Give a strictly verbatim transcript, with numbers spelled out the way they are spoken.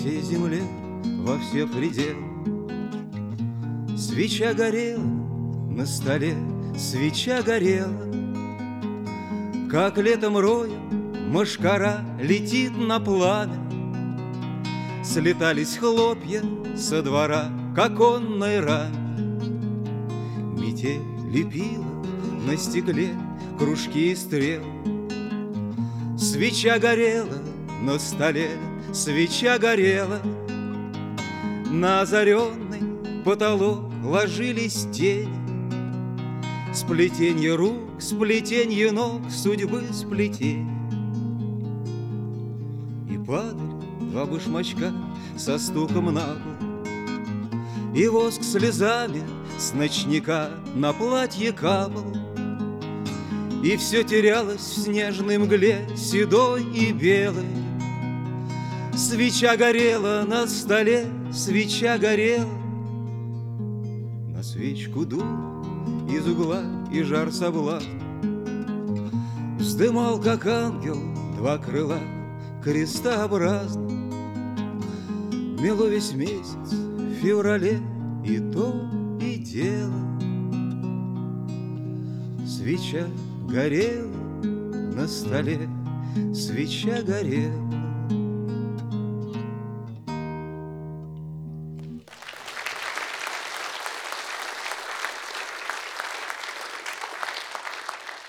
всей земле, во все пределы. Свеча горела на столе, свеча горела, как летом роем мошкара летит на пламя. Слетались хлопья со двора к оконной раме. Метель лепила на стекле кружки и стрелы. Свеча горела на столе, свеча горела. На озаренный потолок ложились тени. Сплетенье рук, сплетенье ног, судьбы сплетенье. И падали два башмачка со стуком на пол, и воск слезами с ночника на платье капал. И все терялось в снежной мгле, седой и белой. Свеча горела на столе, свеча горела. На свечку дул из угла и жар соблазн. Вздымал, как ангел, два крыла крестообразно. Мело весь месяц в феврале и то, и дело. Свеча горела на столе, свеча горела.